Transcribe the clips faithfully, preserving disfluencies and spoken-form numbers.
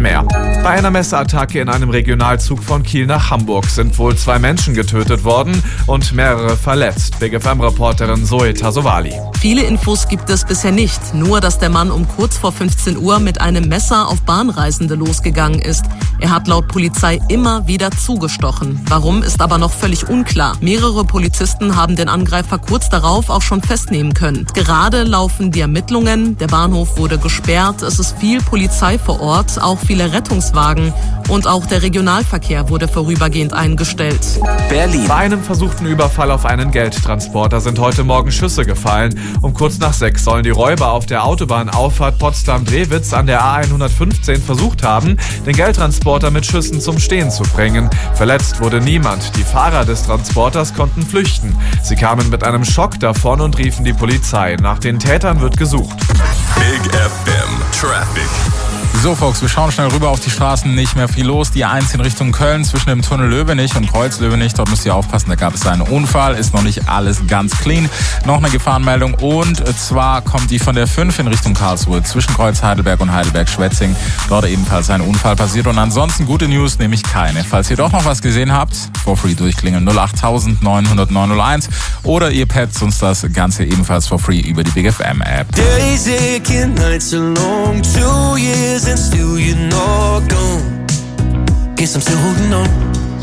mehr. Bei einer Messerattacke in einem Regionalzug von Kiel nach Hamburg sind wohl zwei Menschen getötet worden und mehrere verletzt. Big F M-Reporterin Zoe Tasovali. Viele Infos gibt es bisher nicht. Nur, dass der Mann um kurz vor fünfzehn Uhr mit einem Messer auf Bahnreisende losgegangen ist. Er hat laut Polizei immer wieder zugestochen. Warum, ist aber noch völlig unklar. Mehrere Polizisten haben den Angreifer kurz darauf auch schon festnehmen können. Gerade laufen die Ermittlungen. Der Bahnhof wurde gesperrt. Es ist viel Polizei vor Ort, auch viele Rettungswagen. Und auch der Regionalverkehr wurde vorübergehend eingestellt. Berlin. Bei einem versuchten Überfall auf einen Geldtransporter sind heute Morgen Schüsse gefallen. Um kurz nach sechs sollen die Räuber auf der Autobahnauffahrt Potsdam-Drewitz an der A hundertfünfzehn versucht haben, den Geldtransporter mit Schüssen zum Stehen zu bringen. Verletzt wurde niemand. Die Fahrer des Transporters konnten flüchten. Sie kamen mit einem Schock davon und riefen die Polizei. Nach den Tätern wird gesucht. Big F M Traffic. So, Folks, wir schauen schnell rüber auf die Straßen. Nicht mehr viel los. Die A eins in Richtung Köln zwischen dem Tunnel Löwenich und Kreuz Löwenich. Dort müsst ihr aufpassen, da gab es einen Unfall. Ist noch nicht alles ganz clean. Noch eine Gefahrenmeldung. Und zwar kommt die von der fünf in Richtung Karlsruhe zwischen Kreuz Heidelberg und Heidelberg-Schwetzing. Dort ebenfalls ein Unfall passiert. Und ansonsten gute News, nämlich keine. Falls ihr doch noch was gesehen habt, for free durchklingeln null acht neun null null neun null eins. Oder ihr petzt uns das Ganze ebenfalls for free über die Big F M App. Days aching, nights are long, two years and still you're not gone. Guess I'm still holding on.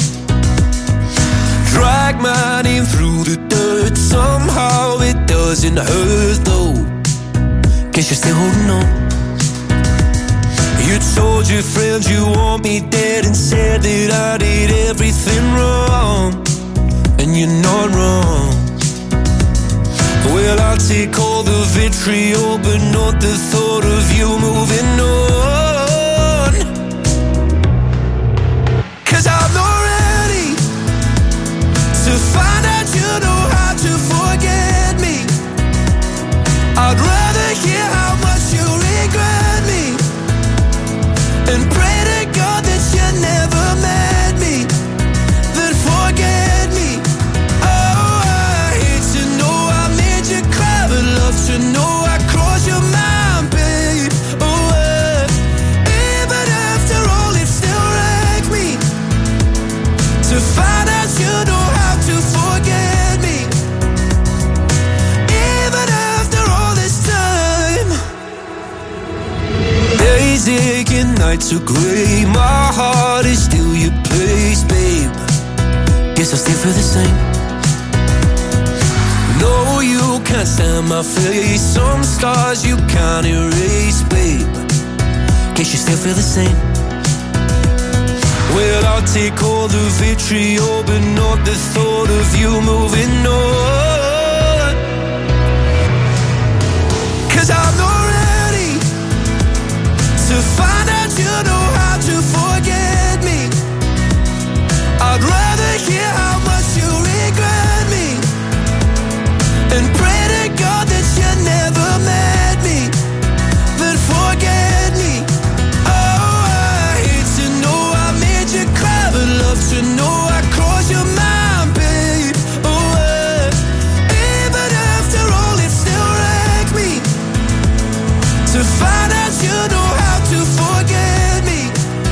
Drag my name through the dirt, somehow it doesn't hurt though. Guess you're still holding on. You told your friends you want me dead and said that I did everything wrong. And you're not wrong. Well, I'll take all the vitriol, but not the thought of you moving on. 'Cause I'm not ready to find out you know how to forget me. I'd rather hear how much you regret me and pray to God that you never met me, then forget me. Oh, I hate to know I made you cry, but love to know I crossed your mind, babe. Oh, uh, even after all, it still wrecks me to find out you know how to forget me. Even after all this time. Days aching, nights are grey, my heart is still your place, babe. Guess I still feel the same. No, you can't stand my face, some scars you can't erase, babe. Guess you still feel the same. Well, I'll take all the vitriol, but not the thought of you moving on. 'Cause I'm not ready to find out you know how to forget me. I'd rather hear how much you regret me and pray to God that you never met me, then forget me. Oh, I hate to know I made you cry, but love to know I crossed your mind, babe. Oh, uh, even after all, it still wrecks me to find out you know how to forget me.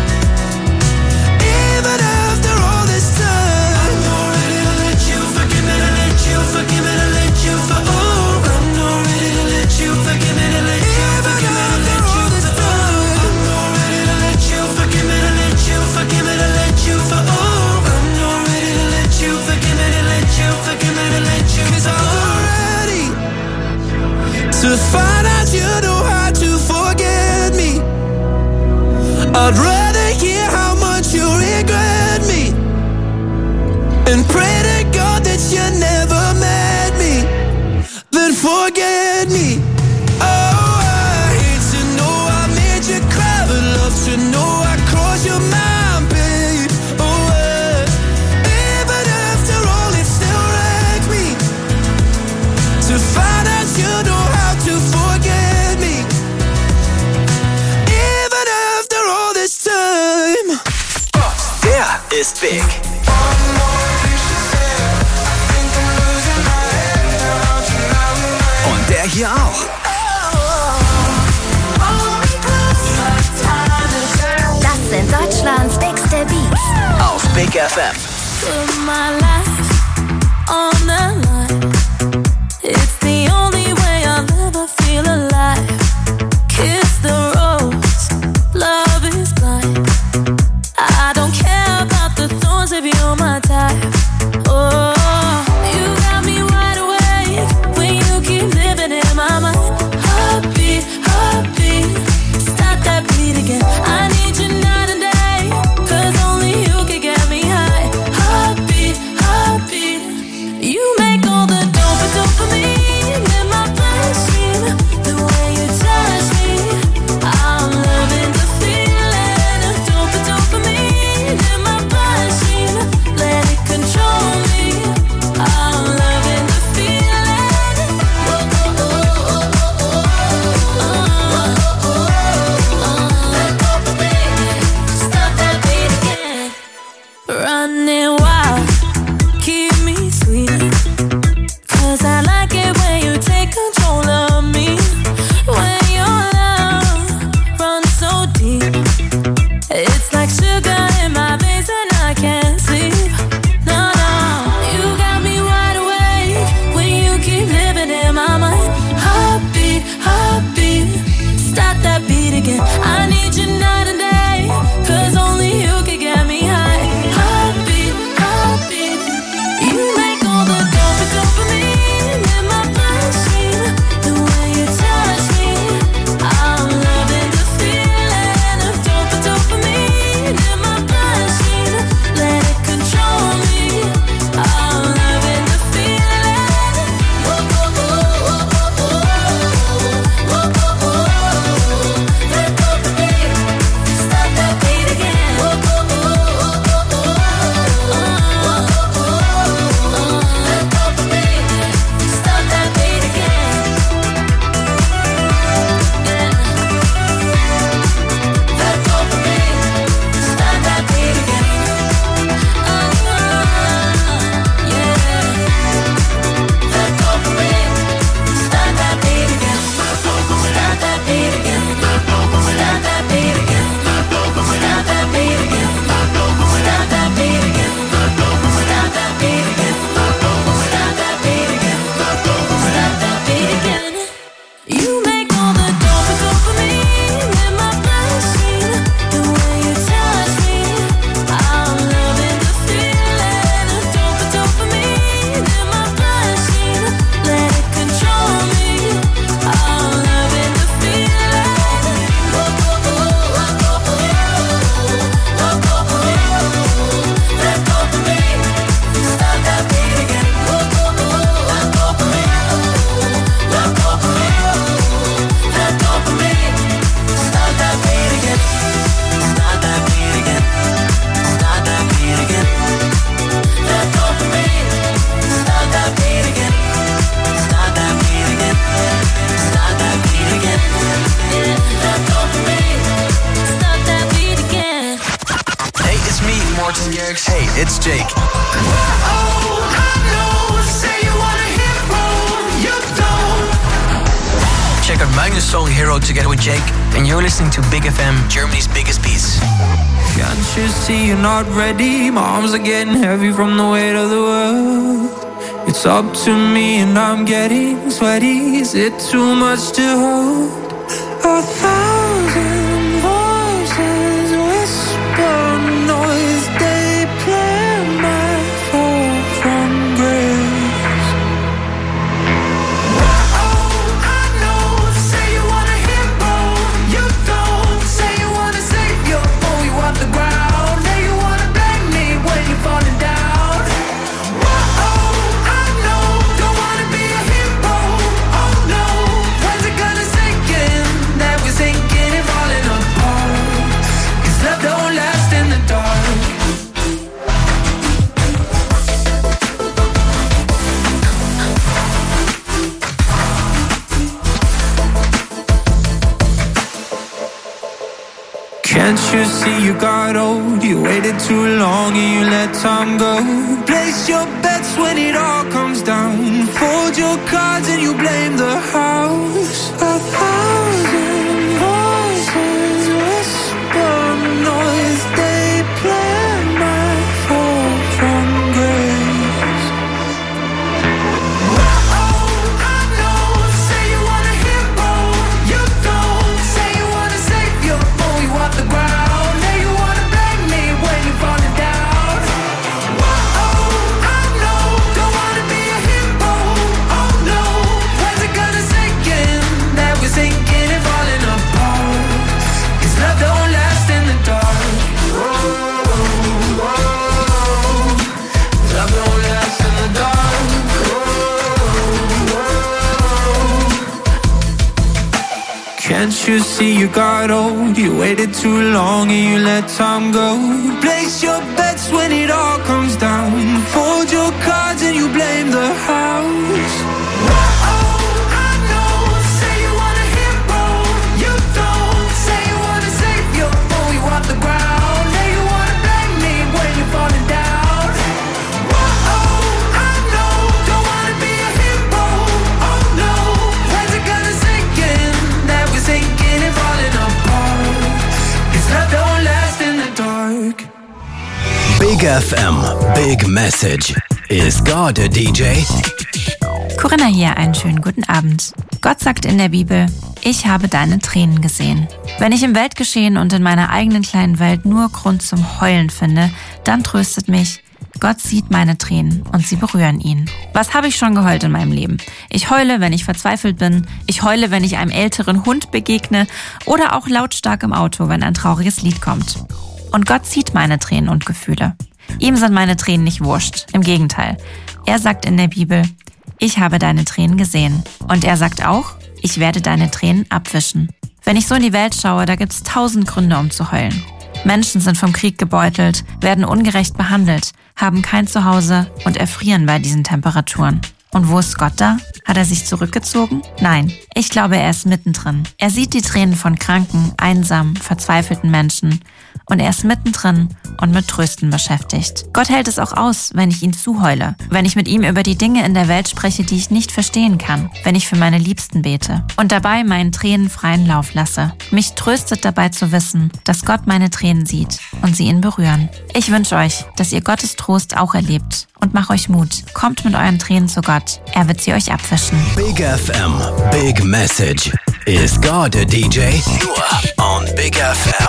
Even after all this time. I'm not ready to let you forgive me, to let you forgive me, to let you for oh. I'm not ready to let you forgive me, to let you forgive me, to let you for oh. I'm not ready to let you forgive me, to let you forgive me, to let you for oh. I'm not ready to let you forgive me, to let you forgive me, to let you for oh. 'Cause I'm not ready to find out you know how to forget me. I'd rather hear how much you regret me and pray to God that you never met me, then forget me. Oh, I hate to know I made you cry, but love to know I crossed your mind, babe. Oh, uh, even after all, it still wrecks me to find out you know how to forget me. Even after all this time. Der ist big. Und der hier auch. Big F M. Put my life on the line. It's the only way I'll ever feel alive. Kiss the rose, love is blind. I don't care about the thorns if you're my type. Oh, you got me wide awake when you keep living in my mind. Heartbeat, heartbeat, stop that beat again. I need you night and day, 'cause only you can get me high. Heartbeat, heartbeat, you make all the dope dopamine in my bloodstream. The way you touch me, I'm loving the feeling of dope dopamine in my bloodstream. Let it control me, I'm loving the feeling. Let dopamine stop that beat again. Running wild, keep me sweet, 'cause I like it when you take control of me. When your love runs so deep, it's like sugar in my veins and I can't sleep. No, no, you got me wide awake when you keep living in my mind. Heartbeat, heartbeat, stop that beat again. I need you night and day, 'cause only you can get me high. Heartbeat, heartbeat, you make all the dope dopamine in my bloodstream. The way you touch me, I'm loving the feeling of dope dopamine in my bloodstream. Let it control me, I'm loving the feeling. Let dopamine stop that beat again. Let dopamine stop that beat again. Yeah. Let dopamine stop that beat again. Oh, yeah. Let dopamine stop that beat again. Stop that beat again. Stop that beat again. Stop that beat again. Stop that beat again. Stop that beat again. Stop that beat again. Stop that beat again. You make all the dope dopamine in my bloodstream. The way you touch me, I'm loving the feeling of dope dopamine in my bloodstream. Let it control me, I'm loving the feeling. Let dopamine, let dopamine stop that beat again. Let dopamine, let dopamine, let dopamine stop that beat again. Stop that beat again. Stop that beat again. Let dopamine stop that beat again. Stop that beat again. Stop that beat again. Yeah, let dopamine stop that beat again. Hey, it's me, Morten Garrix. Hey, it's Jake. Check out my new song Hero together with Jake, and you're listening to Big F M, Germany's biggest beats. Can't you see you're not ready? My arms are getting heavy from the weight of the world. It's up to me and I'm getting sweaty. Is it too much to hold? A thousand voices whisper noise. They play my fall from grace. Can't you see you got old? You waited too long and you let time go. Place your bets when it all comes down. Fold your cards and you blame the house. A thousand voices whisper noise. They play my fall you see you got old? You waited too long and you let time go. Place your bets when it all comes down. Fold your cards and you blame the house. Big F M, Big Message. Is God a D J? Corinna hier, einen schönen guten Abend. Gott sagt in der Bibel, ich habe deine Tränen gesehen. Wenn ich im Weltgeschehen und in meiner eigenen kleinen Welt nur Grund zum Heulen finde, dann tröstet mich, Gott sieht meine Tränen und sie berühren ihn. Was habe ich schon geheult in meinem Leben? Ich heule, wenn ich verzweifelt bin. Ich heule, wenn ich einem älteren Hund begegne oder auch lautstark im Auto, wenn ein trauriges Lied kommt. Und Gott sieht meine Tränen und Gefühle. Ihm sind meine Tränen nicht wurscht. Im Gegenteil. Er sagt in der Bibel, ich habe deine Tränen gesehen. Und er sagt auch, ich werde deine Tränen abwischen. Wenn ich so in die Welt schaue, da gibt's tausend Gründe, um zu heulen. Menschen sind vom Krieg gebeutelt, werden ungerecht behandelt, haben kein Zuhause und erfrieren bei diesen Temperaturen. Und wo ist Gott da? Hat er sich zurückgezogen? Nein, ich glaube, er ist mittendrin. Er sieht die Tränen von kranken, einsamen, verzweifelten Menschen. Und er ist mittendrin und mit Trösten beschäftigt. Gott hält es auch aus, wenn ich ihn zuheule. Wenn ich mit ihm über die Dinge in der Welt spreche, die ich nicht verstehen kann. Wenn ich für meine Liebsten bete. Und dabei meinen Tränen freien Lauf lasse. Mich tröstet dabei zu wissen, dass Gott meine Tränen sieht und sie ihn berühren. Ich wünsche euch, dass ihr Gottes Trost auch erlebt. Und macht euch Mut. Kommt mit euren Tränen zu Gott. Er wird sie euch abwischen. Big F M, Big Message. Is God a D J? Nur on Big F M.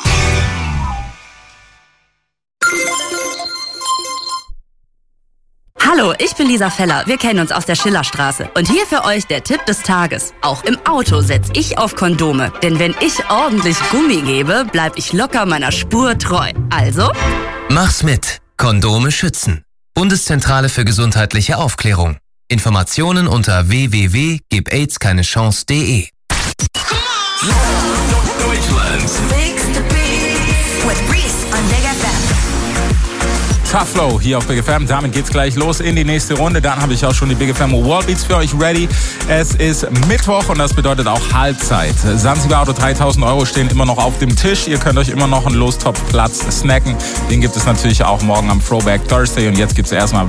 Hallo, ich bin Lisa Feller. Wir kennen uns aus der Schillerstraße. Und hier für euch der Tipp des Tages. Auch im Auto setz ich auf Kondome. Denn wenn ich ordentlich Gummi gebe, bleib ich locker meiner Spur treu. Also? Mach's mit. Kondome schützen. Bundeszentrale für gesundheitliche Aufklärung. Informationen unter w w w punkt gib aids keine chance punkt de. Deutschlands Biggest Beats with Reese on Big F M. Tough Flow hier auf Big F M. Damit geht's gleich los in die nächste Runde. Dann habe ich auch schon die Big F M World Beats für euch ready. Es ist Mittwoch und das bedeutet auch Halbzeit. Zanzibar Auto dreitausend Euro stehen immer noch auf dem Tisch. Ihr könnt euch immer noch einen Lostopfplatz snacken. Den gibt es natürlich auch morgen am Throwback Thursday. Und jetzt gibt's erstmal